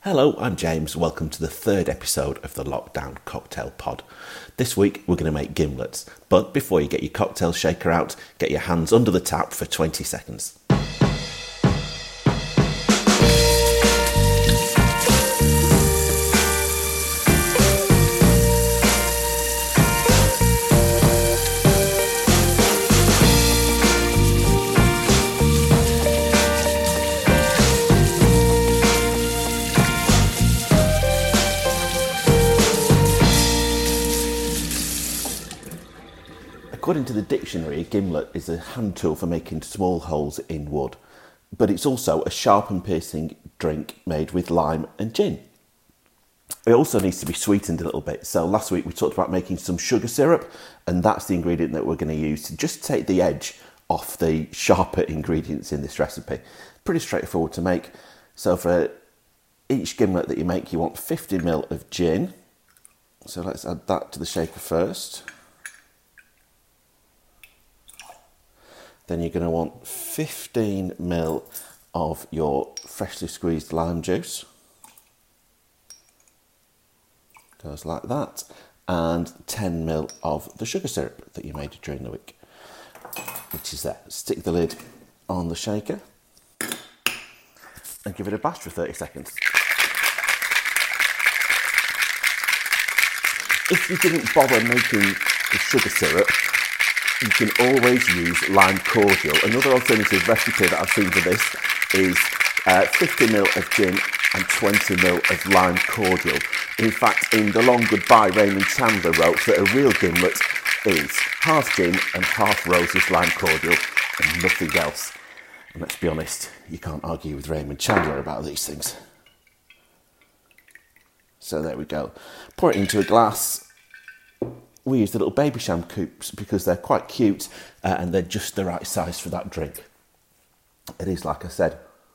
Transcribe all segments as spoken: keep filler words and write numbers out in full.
Hello, I'm James. Welcome to the third episode of the Lockdown Cocktail Pod. This week we're going to make gimlets, but before you get your cocktail shaker out, get your hands under the tap for twenty seconds. According to the dictionary, a gimlet is a hand tool for making small holes in wood, but it's also a sharp and piercing drink made with lime and gin. It also needs to be sweetened a little bit. So last week we talked about making some sugar syrup, and that's the ingredient that we're going to use to just take the edge off the sharper ingredients in this recipe. Pretty straightforward to make. So for each gimlet that you make, you want fifty milliliters of gin. So let's add that to the shaker first. Then you're going to want fifteen milliliters of your freshly squeezed lime juice. Goes like that. And ten milliliters of the sugar syrup that you made during the week, which is there. Stick the lid on the shaker and give it a bash for thirty seconds. If you didn't bother making the sugar syrup, you can always use lime cordial. Another alternative recipe that I've seen for this is uh, fifty milliliters of gin and twenty milliliters of lime cordial. In fact, in The Long Goodbye, Raymond Chandler wrote that a real gimlet is half gin and half Rose's lime cordial and nothing else. And let's be honest, you can't argue with Raymond Chandler about these things. So there we go. Pour it into a glass. We use the little Babycham coops because they're quite cute uh, and they're just the right size for that drink. It is, like I said,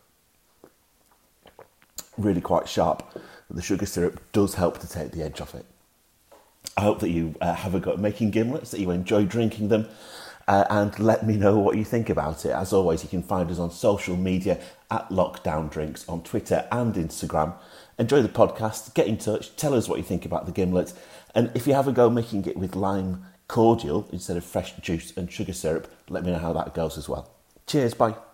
really quite sharp, but the sugar syrup does help to take the edge off it. I hope that you uh, have a go at making gimlets, that you enjoy drinking them, uh, and let me know what you think about it. As always, you can find us on social media at Lockdown Drinks on Twitter and Instagram. Enjoy the podcast, get in touch, tell us what you think about the gimlet. And if you have a go making it with lime cordial instead of fresh juice and sugar syrup, let me know how that goes as well. Cheers, bye.